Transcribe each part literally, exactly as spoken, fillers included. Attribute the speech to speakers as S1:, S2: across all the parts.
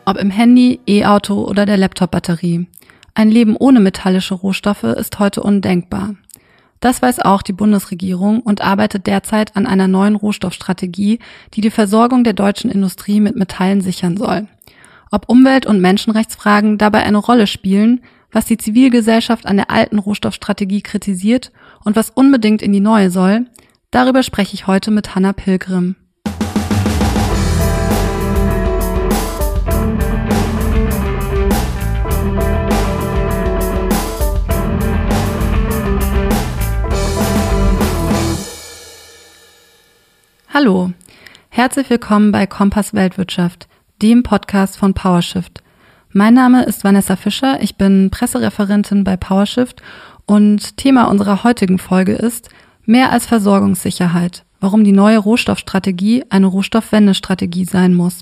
S1: Ob im Handy, E-Auto oder der Laptop-Batterie. Ein Leben ohne metallische Rohstoffe ist heute undenkbar. Das weiß auch die Bundesregierung und arbeitet derzeit an einer neuen Rohstoffstrategie, die die Versorgung der deutschen Industrie mit Metallen sichern soll. Ob Umwelt- und Menschenrechtsfragen dabei eine Rolle spielen, was die Zivilgesellschaft an der alten Rohstoffstrategie kritisiert und was unbedingt in die neue soll, darüber spreche ich heute mit Hanna Pilgrim. Hallo, herzlich willkommen bei Kompass Weltwirtschaft, dem Podcast von PowerShift. Mein Name ist Vanessa Fischer, ich bin Pressereferentin bei PowerShift und Thema unserer heutigen Folge ist mehr als Versorgungssicherheit, warum die neue Rohstoffstrategie eine Rohstoffwendestrategie sein muss.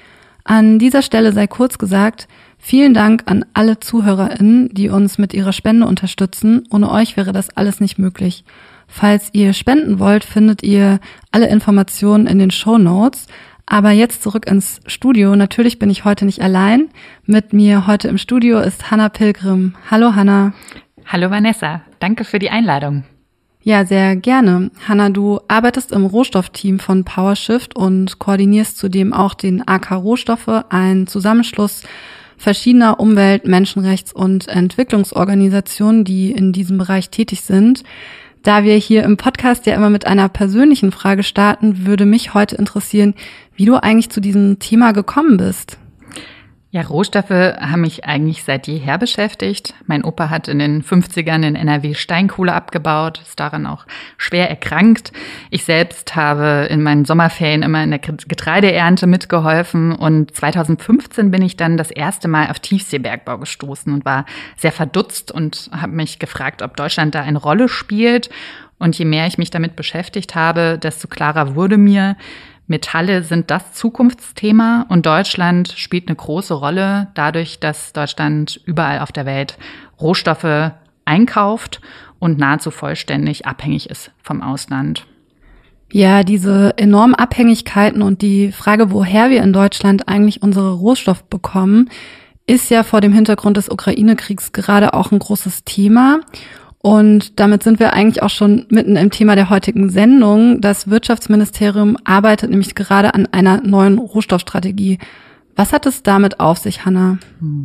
S1: An dieser Stelle sei kurz gesagt, vielen Dank an alle ZuhörerInnen, die uns mit ihrer Spende unterstützen. Ohne euch wäre das alles nicht möglich. Falls ihr spenden wollt, findet ihr alle Informationen in den Shownotes. Aber jetzt zurück ins Studio. Natürlich bin ich heute nicht allein. Mit mir heute im Studio ist Hanna Pilgrim. Hallo Hanna.
S2: Hallo Vanessa, danke für die Einladung.
S1: Ja, sehr gerne. Hanna, du arbeitest im Rohstoffteam von PowerShift und koordinierst zudem auch den A K Rohstoffe, ein Zusammenschluss verschiedener Umwelt-, Menschenrechts- und Entwicklungsorganisationen, die in diesem Bereich tätig sind. Da wir hier im Podcast ja immer mit einer persönlichen Frage starten, würde mich heute interessieren, wie du eigentlich zu diesem Thema gekommen bist.
S2: Ja, Rohstoffe haben mich eigentlich seit jeher beschäftigt. Mein Opa hat in den fünfzigern in N R W Steinkohle abgebaut, ist daran auch schwer erkrankt. Ich selbst habe in meinen Sommerferien immer in der Getreideernte mitgeholfen und zweitausendfünfzehn bin ich dann das erste Mal auf Tiefseebergbau gestoßen und war sehr verdutzt und habe mich gefragt, ob Deutschland da eine Rolle spielt. Und je mehr ich mich damit beschäftigt habe, desto klarer wurde mir, Metalle sind das Zukunftsthema und Deutschland spielt eine große Rolle dadurch, dass Deutschland überall auf der Welt Rohstoffe einkauft und nahezu vollständig abhängig ist vom Ausland.
S1: Ja, diese enormen Abhängigkeiten und die Frage, woher wir in Deutschland eigentlich unsere Rohstoffe bekommen, ist ja vor dem Hintergrund des Ukraine-Kriegs gerade auch ein großes Thema. Und damit sind wir eigentlich auch schon mitten im Thema der heutigen Sendung. Das Wirtschaftsministerium arbeitet nämlich gerade an einer neuen Rohstoffstrategie. Was hat es damit auf sich, Hanna?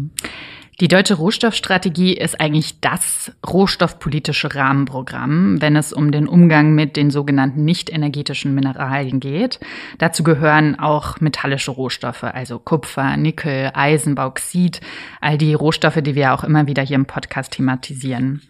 S2: Die deutsche Rohstoffstrategie ist eigentlich das rohstoffpolitische Rahmenprogramm, wenn es um den Umgang mit den sogenannten nicht energetischen Mineralien geht. Dazu gehören auch metallische Rohstoffe, also Kupfer, Nickel, Eisen, Bauxit, all die Rohstoffe, die wir auch immer wieder hier im Podcast thematisieren.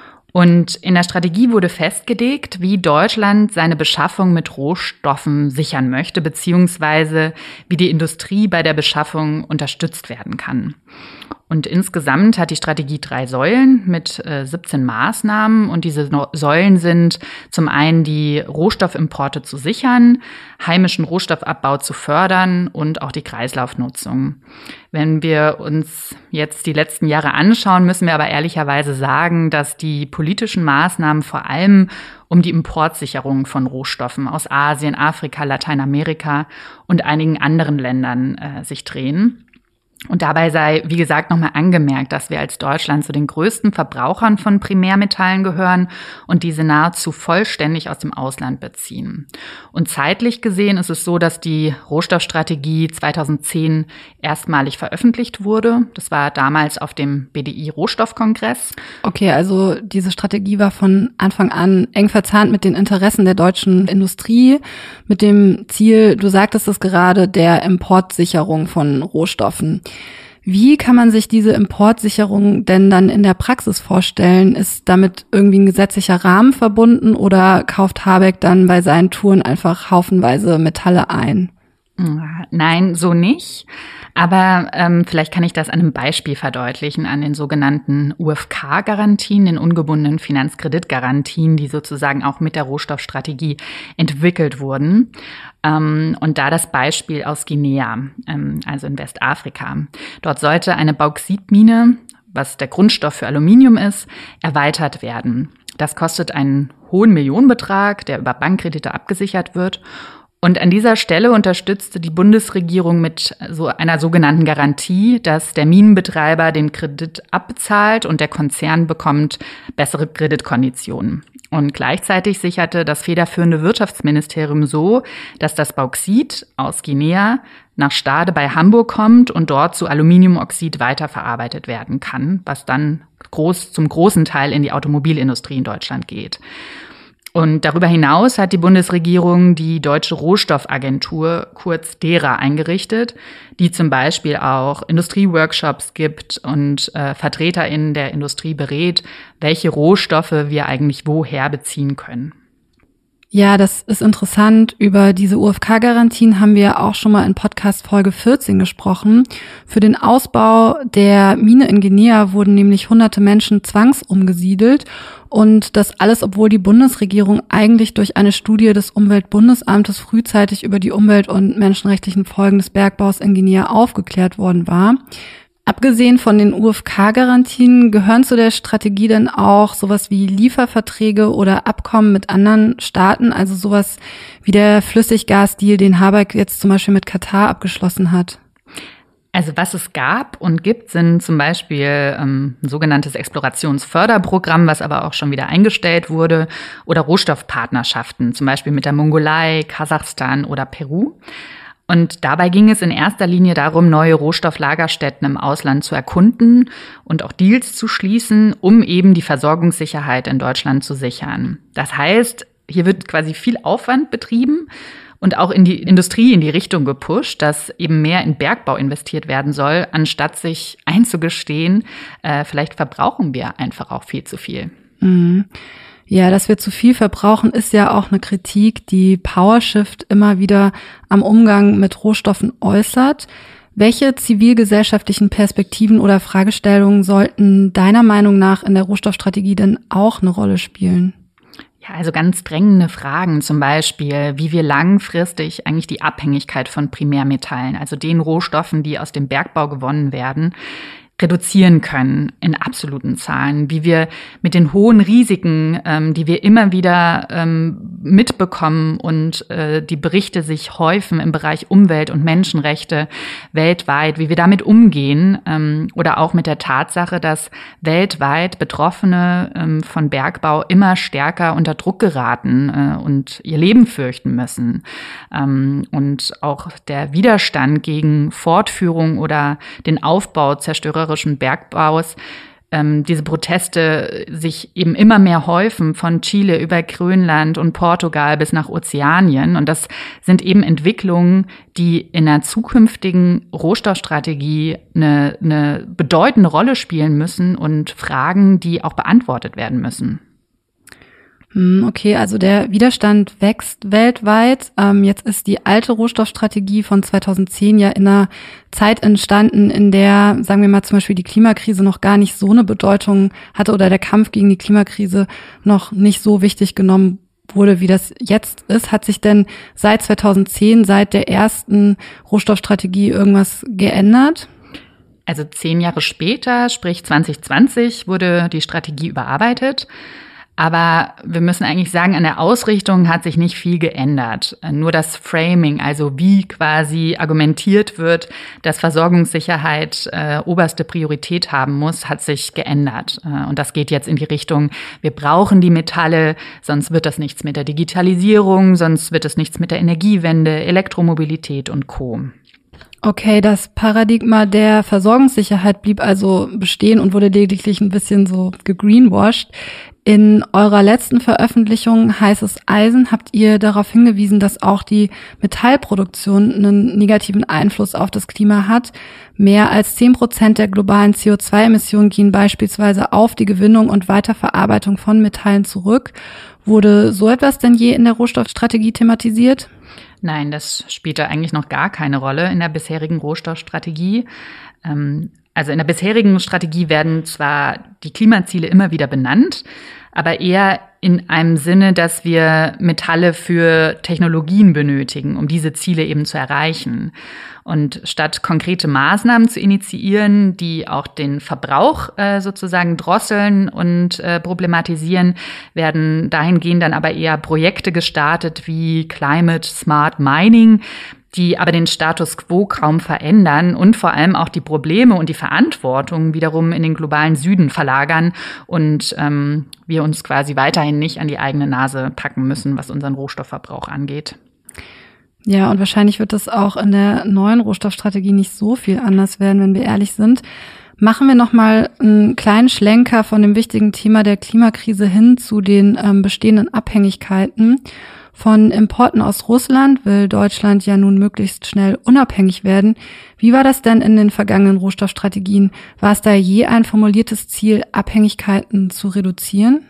S2: Und in der Strategie wurde festgelegt, wie Deutschland seine Beschaffung mit Rohstoffen sichern möchte, beziehungsweise wie die Industrie bei der Beschaffung unterstützt werden kann. Und insgesamt hat die Strategie drei Säulen mit äh, siebzehn Maßnahmen. Und diese no- Säulen sind zum einen die Rohstoffimporte zu sichern, heimischen Rohstoffabbau zu fördern und auch die Kreislaufnutzung. Wenn wir uns jetzt die letzten Jahre anschauen, müssen wir aber ehrlicherweise sagen, dass die politischen Maßnahmen vor allem um die Importsicherung von Rohstoffen aus Asien, Afrika, Lateinamerika und einigen anderen Ländern äh, sich drehen. Und dabei sei, wie gesagt, nochmal angemerkt, dass wir als Deutschland zu den größten Verbrauchern von Primärmetallen gehören und diese nahezu vollständig aus dem Ausland beziehen. Und zeitlich gesehen ist es so, dass die Rohstoffstrategie zweitausendzehn erstmalig veröffentlicht wurde. Das war damals auf dem B D I-Rohstoffkongress.
S1: Okay, also diese Strategie war von Anfang an eng verzahnt mit den Interessen der deutschen Industrie, mit dem Ziel, du sagtest es gerade, der Importsicherung von Rohstoffen. Wie kann man sich diese Importsicherung denn dann in der Praxis vorstellen? Ist damit irgendwie ein gesetzlicher Rahmen verbunden oder kauft Habeck dann bei seinen Touren einfach haufenweise Metalle ein?
S2: Nein, so nicht. Aber ähm, vielleicht kann ich das an einem Beispiel verdeutlichen, an den sogenannten U F K-Garantien, den ungebundenen Finanzkreditgarantien, die sozusagen auch mit der Rohstoffstrategie entwickelt wurden. Ähm, und da das Beispiel aus Guinea, ähm, also in Westafrika. Dort sollte eine Bauxitmine, was der Grundstoff für Aluminium ist, erweitert werden. Das kostet einen hohen Millionenbetrag, der über Bankkredite abgesichert wird. Und an dieser Stelle unterstützte die Bundesregierung mit so einer sogenannten Garantie, dass der Minenbetreiber den Kredit abbezahlt und der Konzern bekommt bessere Kreditkonditionen. Und gleichzeitig sicherte das federführende Wirtschaftsministerium so, dass das Bauxit aus Guinea nach Stade bei Hamburg kommt und dort zu Aluminiumoxid weiterverarbeitet werden kann, was dann groß, zum großen Teil in die Automobilindustrie in Deutschland geht. Und darüber hinaus hat die Bundesregierung die Deutsche Rohstoffagentur, kurz DERA, eingerichtet, die zum Beispiel auch Industrieworkshops gibt und äh, VertreterInnen der Industrie berät, welche Rohstoffe wir eigentlich woher beziehen können.
S1: Ja, das ist interessant. Über diese U F K-Garantien haben wir auch schon mal in Podcast Folge vierzehn gesprochen. Für den Ausbau der Mine in Guinea wurden nämlich hunderte Menschen zwangsumgesiedelt. Und das alles, obwohl die Bundesregierung eigentlich durch eine Studie des Umweltbundesamtes frühzeitig über die umwelt- und menschenrechtlichen Folgen des Bergbaus in Guinea aufgeklärt worden war. Abgesehen von den U F K-Garantien gehören zu der Strategie denn auch sowas wie Lieferverträge oder Abkommen mit anderen Staaten, also sowas wie der Flüssiggasdeal, den Habeck jetzt zum Beispiel mit Katar abgeschlossen hat.
S2: Also was es gab und gibt, sind zum Beispiel ähm, ein sogenanntes Explorationsförderprogramm, was aber auch schon wieder eingestellt wurde, oder Rohstoffpartnerschaften, zum Beispiel mit der Mongolei, Kasachstan oder Peru. Und dabei ging es in erster Linie darum, neue Rohstofflagerstätten im Ausland zu erkunden und auch Deals zu schließen, um eben die Versorgungssicherheit in Deutschland zu sichern. Das heißt, hier wird quasi viel Aufwand betrieben und auch in die Industrie in die Richtung gepusht, dass eben mehr in Bergbau investiert werden soll, anstatt sich einzugestehen, äh, vielleicht verbrauchen wir einfach auch viel zu viel.
S1: Mhm. Ja, dass wir zu viel verbrauchen, ist ja auch eine Kritik, die PowerShift immer wieder am Umgang mit Rohstoffen äußert. Welche zivilgesellschaftlichen Perspektiven oder Fragestellungen sollten deiner Meinung nach in der Rohstoffstrategie denn auch eine Rolle spielen?
S2: Ja, also ganz drängende Fragen, zum Beispiel, wie wir langfristig eigentlich die Abhängigkeit von Primärmetallen, also den Rohstoffen, die aus dem Bergbau gewonnen werden, reduzieren können in absoluten Zahlen, wie wir mit den hohen Risiken, ähm, die wir immer wieder ähm, mitbekommen und äh, die Berichte sich häufen im Bereich Umwelt- und Menschenrechte weltweit, wie wir damit umgehen, ähm, oder auch mit der Tatsache, dass weltweit Betroffene ähm, von Bergbau immer stärker unter Druck geraten äh, und ihr Leben fürchten müssen. Ähm, und auch der Widerstand gegen Fortführung oder den Aufbau zerstörerischer Bergbaus, ähm, diese Proteste sich eben immer mehr häufen, von Chile über Grönland und Portugal bis nach Ozeanien. Und das sind eben Entwicklungen, die in einer zukünftigen Rohstoffstrategie eine, eine bedeutende Rolle spielen müssen und Fragen, die auch beantwortet werden müssen.
S1: Okay, also der Widerstand wächst weltweit. Ähm, jetzt ist die alte Rohstoffstrategie von zweitausendzehn ja in einer Zeit entstanden, in der, sagen wir mal, zum Beispiel die Klimakrise noch gar nicht so eine Bedeutung hatte oder der Kampf gegen die Klimakrise noch nicht so wichtig genommen wurde, wie das jetzt ist. Hat sich denn seit zweitausendzehn, seit der ersten Rohstoffstrategie irgendwas geändert?
S2: Also zehn Jahre später, sprich zwanzig zwanzig, wurde die Strategie überarbeitet. Aber wir müssen eigentlich sagen, an der Ausrichtung hat sich nicht viel geändert. Nur das Framing, also wie quasi argumentiert wird, dass Versorgungssicherheit äh, oberste Priorität haben muss, hat sich geändert. Äh, und das geht jetzt in die Richtung, wir brauchen die Metalle, sonst wird das nichts mit der Digitalisierung, sonst wird es nichts mit der Energiewende, Elektromobilität und Co.
S1: Okay, das Paradigma der Versorgungssicherheit blieb also bestehen und wurde lediglich ein bisschen so gegreenwashed. In eurer letzten Veröffentlichung Heißes Eisen habt ihr darauf hingewiesen, dass auch die Metallproduktion einen negativen Einfluss auf das Klima hat. Mehr als zehn Prozent der globalen C O zwei Emissionen gehen beispielsweise auf die Gewinnung und Weiterverarbeitung von Metallen zurück. Wurde so etwas denn je in der Rohstoffstrategie thematisiert?
S2: Nein, das spielte eigentlich noch gar keine Rolle in der bisherigen Rohstoffstrategie. Ähm, also in der bisherigen Strategie werden zwar die Klimaziele immer wieder benannt, aber eher in einem Sinne, dass wir Metalle für Technologien benötigen, um diese Ziele eben zu erreichen. Und statt konkrete Maßnahmen zu initiieren, die auch den Verbrauch äh, sozusagen drosseln und äh, problematisieren, werden dahingehend dann aber eher Projekte gestartet wie Climate Smart Mining, die aber den Status quo kaum verändern und vor allem auch die Probleme und die Verantwortung wiederum in den globalen Süden verlagern und ähm, wir uns quasi weiterhin nicht an die eigene Nase packen müssen, was unseren Rohstoffverbrauch angeht.
S1: Ja, und wahrscheinlich wird das auch in der neuen Rohstoffstrategie nicht so viel anders werden, wenn wir ehrlich sind. Machen wir noch mal einen kleinen Schlenker von dem wichtigen Thema der Klimakrise hin zu den ähm, bestehenden Abhängigkeiten. Von Importen aus Russland will Deutschland ja nun möglichst schnell unabhängig werden. Wie war das denn in den vergangenen Rohstoffstrategien? War es da je ein formuliertes Ziel, Abhängigkeiten zu reduzieren?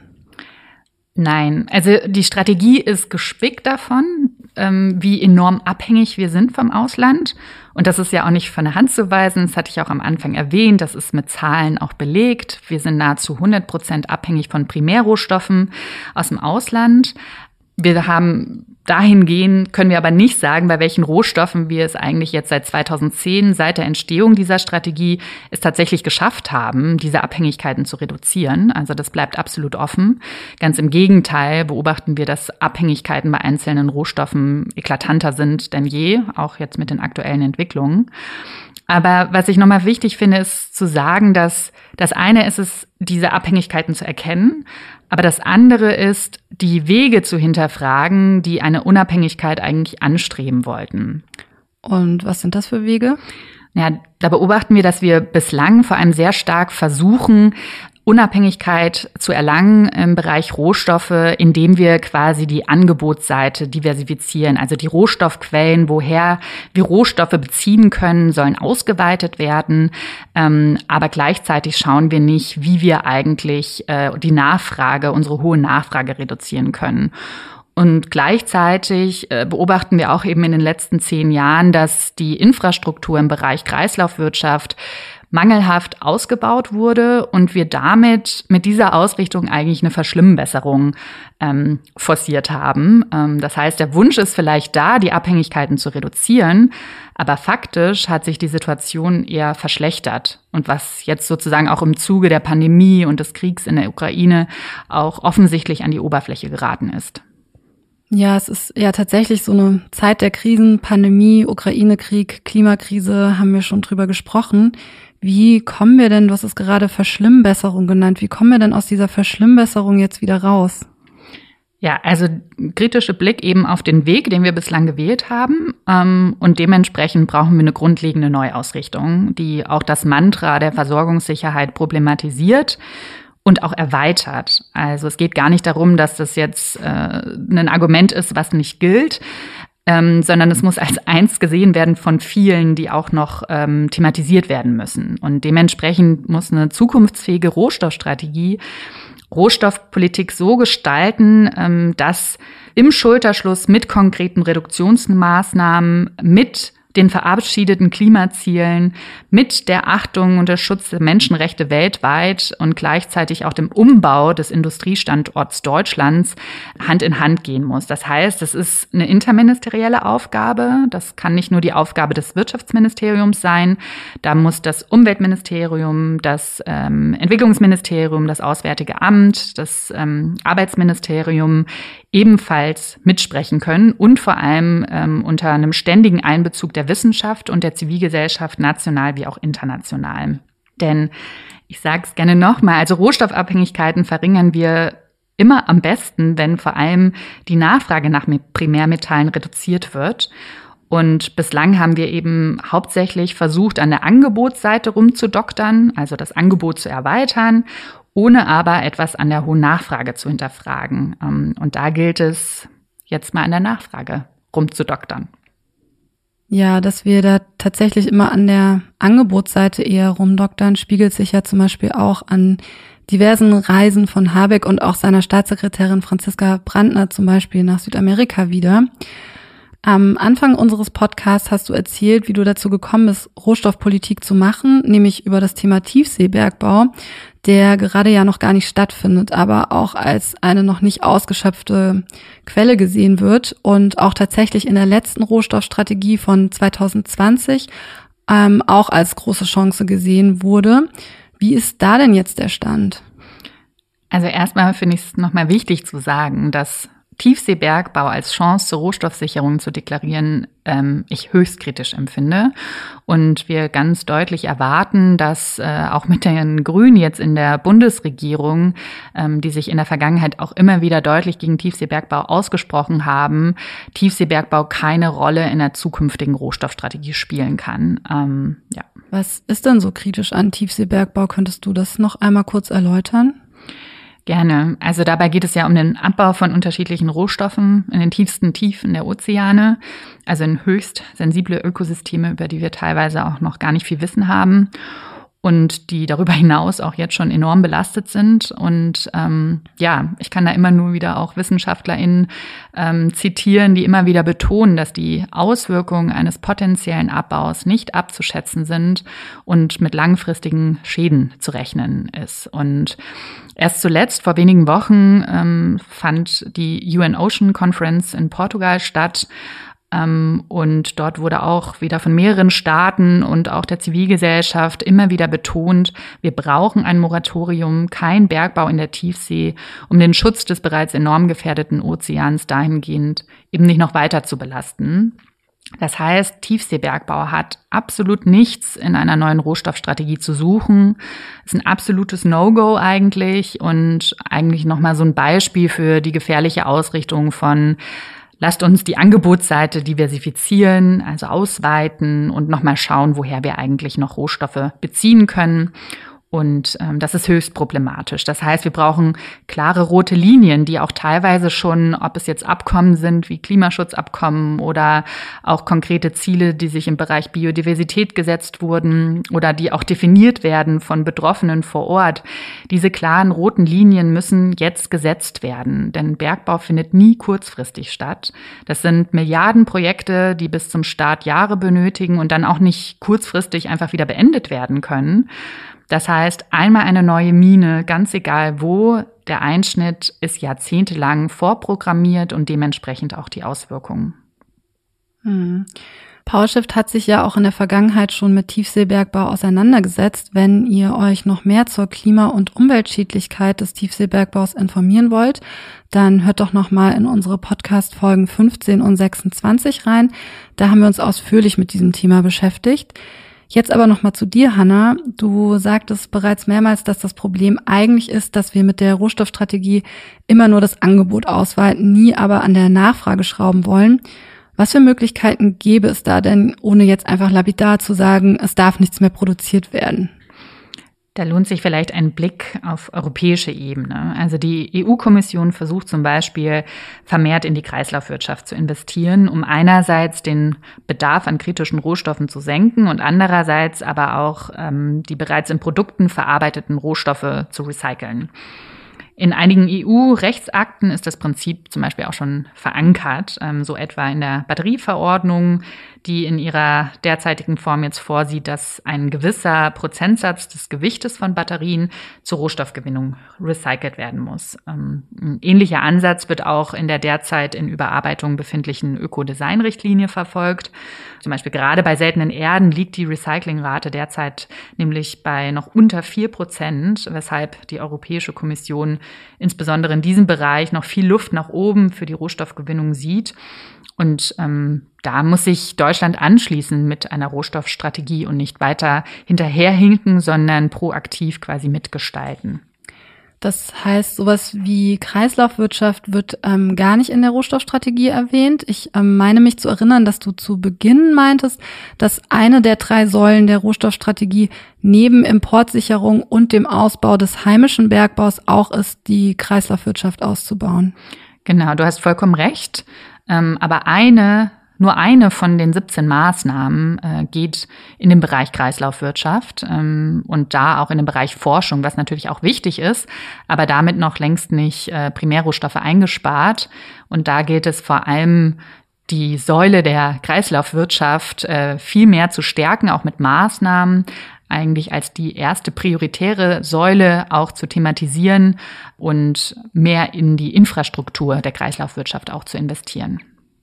S2: Nein, also die Strategie ist gespickt davon, ähm, wie enorm abhängig wir sind vom Ausland. Und das ist ja auch nicht von der Hand zu weisen. Das hatte ich auch am Anfang erwähnt. Das ist mit Zahlen auch belegt. Wir sind nahezu hundert Prozent abhängig von Primärrohstoffen aus dem Ausland. Wir haben dahingehend, können wir aber nicht sagen, bei welchen Rohstoffen wir es eigentlich jetzt seit zweitausendzehn, seit der Entstehung dieser Strategie, es tatsächlich geschafft haben, diese Abhängigkeiten zu reduzieren. Also das bleibt absolut offen. Ganz im Gegenteil beobachten wir, dass Abhängigkeiten bei einzelnen Rohstoffen eklatanter sind denn je, auch jetzt mit den aktuellen Entwicklungen. Aber was ich nochmal wichtig finde, ist zu sagen, dass das eine ist es, diese Abhängigkeiten zu erkennen. Aber das andere ist, die Wege zu hinterfragen, die eine Unabhängigkeit eigentlich anstreben wollten.
S1: Und was sind das für Wege?
S2: Ja, da beobachten wir, dass wir bislang vor allem sehr stark versuchen, Unabhängigkeit zu erlangen im Bereich Rohstoffe, indem wir quasi die Angebotsseite diversifizieren. Also die Rohstoffquellen, woher wir Rohstoffe beziehen können, sollen ausgeweitet werden. Ähm, aber gleichzeitig schauen wir nicht, wie wir eigentlich äh, die Nachfrage, unsere hohe Nachfrage reduzieren können. Und gleichzeitig äh, beobachten wir auch eben in den letzten zehn Jahren, dass die Infrastruktur im Bereich Kreislaufwirtschaft mangelhaft ausgebaut wurde und wir damit mit dieser Ausrichtung eigentlich eine Verschlimmbesserung ähm, forciert haben. Ähm, das heißt, der Wunsch ist vielleicht da, die Abhängigkeiten zu reduzieren, aber faktisch hat sich die Situation eher verschlechtert. Und was jetzt sozusagen auch im Zuge der Pandemie und des Kriegs in der Ukraine auch offensichtlich an die Oberfläche geraten ist.
S1: Ja, es ist ja tatsächlich so eine Zeit der Krisen, Pandemie, Ukraine-Krieg, Klimakrise, haben wir schon drüber gesprochen. Wie kommen wir denn, du hast es gerade Verschlimmbesserung genannt, wie kommen wir denn aus dieser Verschlimmbesserung jetzt wieder raus?
S2: Ja, also kritische Blick eben auf den Weg, den wir bislang gewählt haben. Ähm, und dementsprechend brauchen wir eine grundlegende Neuausrichtung, die auch das Mantra der Versorgungssicherheit problematisiert und auch erweitert. Also es geht gar nicht darum, dass das jetzt äh, ein Argument ist, was nicht gilt, Ähm, sondern es muss als eins gesehen werden von vielen, die auch noch ähm, thematisiert werden müssen. Und dementsprechend muss eine zukunftsfähige Rohstoffstrategie Rohstoffpolitik so gestalten, ähm, dass im Schulterschluss mit konkreten Reduktionsmaßnahmen, mit den verabschiedeten Klimazielen, mit der Achtung und der Schutz der Menschenrechte weltweit und gleichzeitig auch dem Umbau des Industriestandorts Deutschlands Hand in Hand gehen muss. Das heißt, es ist eine interministerielle Aufgabe. Das kann nicht nur die Aufgabe des Wirtschaftsministeriums sein. Da muss das Umweltministerium, das ähm, Entwicklungsministerium, das Auswärtige Amt, das ähm, Arbeitsministerium ebenfalls mitsprechen können und vor allem ähm, unter einem ständigen Einbezug der Wissenschaft und der Zivilgesellschaft national wie auch international. Denn ich sage es gerne nochmal, also Rohstoffabhängigkeiten verringern wir immer am besten, wenn vor allem die Nachfrage nach Primärmetallen reduziert wird. Und bislang haben wir eben hauptsächlich versucht, an der Angebotsseite rumzudoktern, also das Angebot zu erweitern, ohne aber etwas an der hohen Nachfrage zu hinterfragen. Und da gilt es, jetzt mal an der Nachfrage rumzudoktern.
S1: Ja, dass wir da tatsächlich immer an der Angebotsseite eher rumdoktern, spiegelt sich ja zum Beispiel auch an diversen Reisen von Habeck und auch seiner Staatssekretärin Franziska Brandner zum Beispiel nach Südamerika wider. Am Anfang unseres Podcasts hast du erzählt, wie du dazu gekommen bist, Rohstoffpolitik zu machen, nämlich über das Thema Tiefseebergbau, der gerade ja noch gar nicht stattfindet, aber auch als eine noch nicht ausgeschöpfte Quelle gesehen wird und auch tatsächlich in der letzten Rohstoffstrategie von zwanzig zwanzig ähm, auch als große Chance gesehen wurde. Wie ist da denn jetzt der Stand?
S2: Also erstmal finde ich es nochmal wichtig zu sagen, dass Tiefseebergbau als Chance zur Rohstoffsicherung zu deklarieren, ähm, ich höchst kritisch empfinde. Und wir ganz deutlich erwarten, dass äh, auch mit den Grünen jetzt in der Bundesregierung, ähm, die sich in der Vergangenheit auch immer wieder deutlich gegen Tiefseebergbau ausgesprochen haben, Tiefseebergbau keine Rolle in der zukünftigen Rohstoffstrategie spielen kann. Ähm, ja.
S1: Was ist denn so kritisch an Tiefseebergbau? Könntest du das noch einmal kurz erläutern?
S2: Gerne. Also dabei geht es ja um den Abbau von unterschiedlichen Rohstoffen in den tiefsten Tiefen der Ozeane, also in höchst sensible Ökosysteme, über die wir teilweise auch noch gar nicht viel Wissen haben und die darüber hinaus auch jetzt schon enorm belastet sind. Und ähm, ja, ich kann da immer nur wieder auch WissenschaftlerInnen ähm, zitieren, die immer wieder betonen, dass die Auswirkungen eines potenziellen Abbaus nicht abzuschätzen sind und mit langfristigen Schäden zu rechnen ist. Und erst zuletzt, vor wenigen Wochen, ähm, fand die U N Ocean Conference in Portugal statt. Ähm, und dort wurde auch wieder von mehreren Staaten und auch der Zivilgesellschaft immer wieder betont, wir brauchen ein Moratorium, kein Bergbau in der Tiefsee, um den Schutz des bereits enorm gefährdeten Ozeans dahingehend eben nicht noch weiter zu belasten. Das heißt, Tiefseebergbau hat absolut nichts in einer neuen Rohstoffstrategie zu suchen. Ist ein absolutes No-Go eigentlich und eigentlich nochmal so ein Beispiel für die gefährliche Ausrichtung von lasst uns die Angebotsseite diversifizieren, also ausweiten und nochmal schauen, woher wir eigentlich noch Rohstoffe beziehen können. Und ähm, das ist höchst problematisch. Das heißt, wir brauchen klare rote Linien, die auch teilweise schon, ob es jetzt Abkommen sind wie Klimaschutzabkommen oder auch konkrete Ziele, die sich im Bereich Biodiversität gesetzt wurden oder die auch definiert werden von Betroffenen vor Ort. Diese klaren roten Linien müssen jetzt gesetzt werden, denn Bergbau findet nie kurzfristig statt. Das sind Milliardenprojekte, die bis zum Start Jahre benötigen und dann auch nicht kurzfristig einfach wieder beendet werden können. Das heißt, einmal eine neue Mine, ganz egal wo, der Einschnitt ist jahrzehntelang vorprogrammiert und dementsprechend auch die Auswirkungen.
S1: Hm. PowerShift hat sich ja auch in der Vergangenheit schon mit Tiefseebergbau auseinandergesetzt. Wenn ihr euch noch mehr zur Klima- und Umweltschädlichkeit des Tiefseebergbaus informieren wollt, dann hört doch noch mal in unsere Podcast-Folgen fünfzehn und sechsundzwanzig rein. Da haben wir uns ausführlich mit diesem Thema beschäftigt. Jetzt aber noch mal zu dir, Hanna. Du sagtest bereits mehrmals, dass das Problem eigentlich ist, dass wir mit der Rohstoffstrategie immer nur das Angebot ausweiten, nie aber an der Nachfrage schrauben wollen. Was für Möglichkeiten gäbe es da denn, ohne jetzt einfach lapidar zu sagen, es darf nichts mehr produziert werden?
S2: Da lohnt sich vielleicht ein Blick auf europäische Ebene. Also die E U-Kommission versucht zum Beispiel vermehrt in die Kreislaufwirtschaft zu investieren, um einerseits den Bedarf an kritischen Rohstoffen zu senken und andererseits aber auch ähm, die bereits in Produkten verarbeiteten Rohstoffe zu recyceln. In einigen E U-Rechtsakten ist das Prinzip zum Beispiel auch schon verankert, ähm, so etwa in der Batterieverordnung, die in ihrer derzeitigen Form jetzt vorsieht, dass ein gewisser Prozentsatz des Gewichtes von Batterien zur Rohstoffgewinnung recycelt werden muss. Ähm, ein ähnlicher Ansatz wird auch in der derzeit in Überarbeitung befindlichen Ökodesign-Richtlinie verfolgt. Zum Beispiel gerade bei seltenen Erden liegt die Recyclingrate derzeit nämlich bei noch unter vier Prozent, weshalb die Europäische Kommission insbesondere in diesem Bereich noch viel Luft nach oben für die Rohstoffgewinnung sieht. Und ähm, da muss sich Deutschland anschließen mit einer Rohstoffstrategie und nicht weiter hinterherhinken, sondern proaktiv quasi mitgestalten.
S1: Das heißt, sowas wie Kreislaufwirtschaft wird ähm, gar nicht in der Rohstoffstrategie erwähnt. Ich ähm, meine mich zu erinnern, dass du zu Beginn meintest, dass eine der drei Säulen der Rohstoffstrategie neben Importsicherung und dem Ausbau des heimischen Bergbaus auch ist, die Kreislaufwirtschaft auszubauen.
S2: Genau, du hast vollkommen recht. Ähm, aber eine Nur eine von den siebzehn Maßnahmen äh, geht in den Bereich Kreislaufwirtschaft ähm, und da auch in den Bereich Forschung, was natürlich auch wichtig ist, aber damit noch längst nicht äh, Primärrohstoffe eingespart. Und da gilt es vor allem, die Säule der Kreislaufwirtschaft äh, viel mehr zu stärken, auch mit Maßnahmen, eigentlich als die erste prioritäre Säule auch zu thematisieren und mehr in die Infrastruktur der Kreislaufwirtschaft auch zu investieren.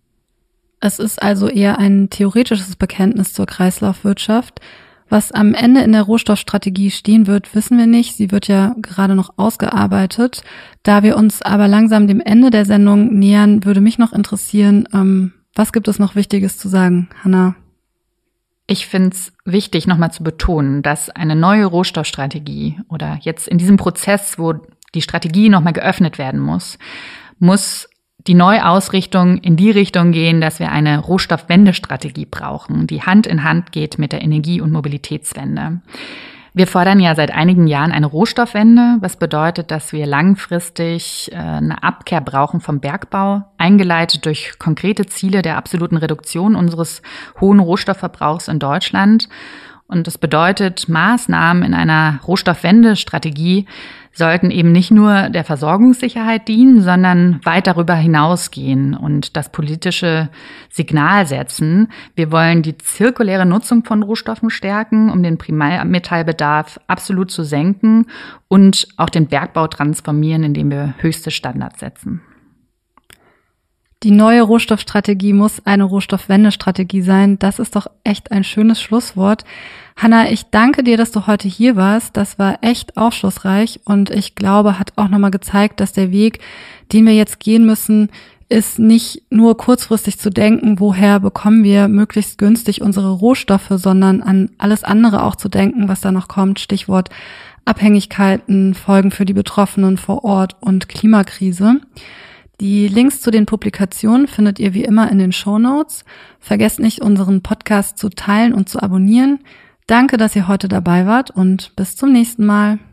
S1: Es ist also eher ein theoretisches Bekenntnis zur Kreislaufwirtschaft. Was am Ende in der Rohstoffstrategie stehen wird, wissen wir nicht. Sie wird ja gerade noch ausgearbeitet. Da wir uns aber langsam dem Ende der Sendung nähern, würde mich noch interessieren, ähm, was gibt es noch Wichtiges zu sagen, Hanna?
S2: Ich finde es wichtig, nochmal zu betonen, dass eine neue Rohstoffstrategie oder jetzt in diesem Prozess, wo die Strategie nochmal geöffnet werden muss, muss die Neuausrichtung in die Richtung gehen, dass wir eine Rohstoffwendestrategie brauchen, die Hand in Hand geht mit der Energie- und Mobilitätswende. Wir fordern ja seit einigen Jahren eine Rohstoffwende, was bedeutet, dass wir langfristig eine Abkehr brauchen vom Bergbau, eingeleitet durch konkrete Ziele der absoluten Reduktion unseres hohen Rohstoffverbrauchs in Deutschland. Und das bedeutet, Maßnahmen in einer Rohstoffwendestrategie sollten eben nicht nur der Versorgungssicherheit dienen, sondern weit darüber hinausgehen und das politische Signal setzen. Wir wollen die zirkuläre Nutzung von Rohstoffen stärken, um den Primärmetallbedarf absolut zu senken und auch den Bergbau transformieren, indem wir höchste Standards setzen.
S1: Die neue Rohstoffstrategie muss eine Rohstoffwendestrategie sein. Das ist doch echt ein schönes Schlusswort. Hanna, ich danke dir, dass du heute hier warst. Das war echt aufschlussreich und ich glaube, hat auch nochmal gezeigt, dass der Weg, den wir jetzt gehen müssen, ist nicht nur kurzfristig zu denken, woher bekommen wir möglichst günstig unsere Rohstoffe, sondern an alles andere auch zu denken, was da noch kommt. Stichwort Abhängigkeiten, Folgen für die Betroffenen vor Ort und Klimakrise. Die Links zu den Publikationen findet ihr wie immer in den Shownotes. Vergesst nicht, unseren Podcast zu teilen und zu abonnieren. Danke, dass ihr heute dabei wart und bis zum nächsten Mal.